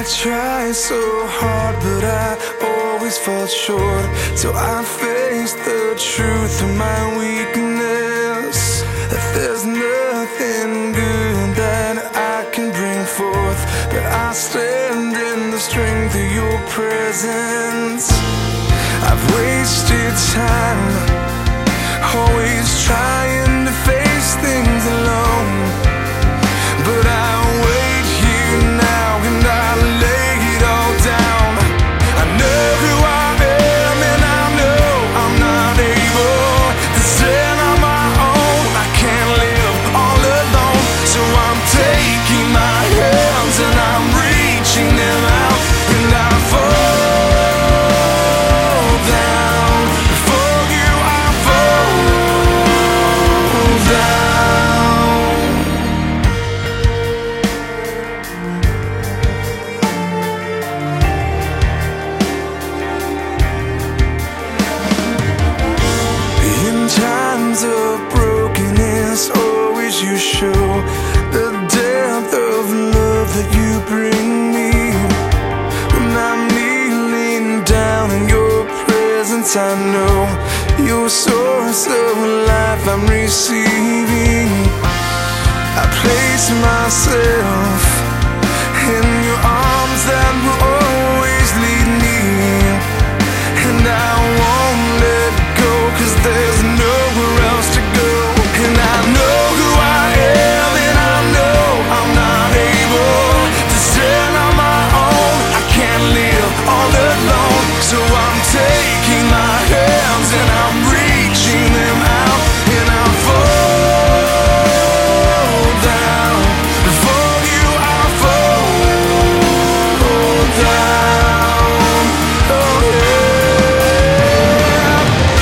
tried so hard, but I always fall short. So I face the truth of my weakness, that there's nothing good that I can bring forth, but I stand in the strength of your presence. I've wasted time, always trying to face things alone, but I wait here now and I lay it all down. I know who I am and I know I'm not able to stand on my own. I can't live all alone, so I'm taking my hands and I'm reaching them out, and I fall down before you. I fall down. In times of brokenness, always you show the depth of love that you bring me. When I'm kneeling down in your presence, I know your source of life I'm receiving. I place myself in your arms that will always lead me, and I won't let go, 'cause there's nowhere else to go. And I know who I am and I know I'm not able to stand on my own. I can't live all alone, so I'm taking my hands and I'm reaching them out, and I fall down before you. I fall down. Oh yeah.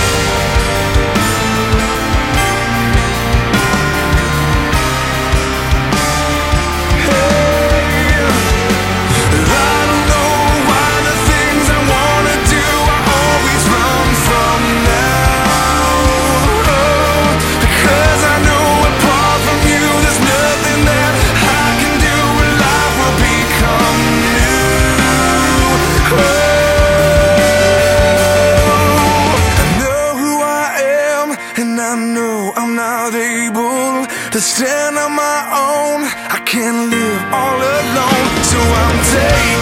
Hey, I don't know why the things I wanna do I always run from now. Oh, because I know apart from you there's nothing that I can do, and life will become new. I know who I am and I know I'm not able to stand on my own. I can't live all alone, so I'm taking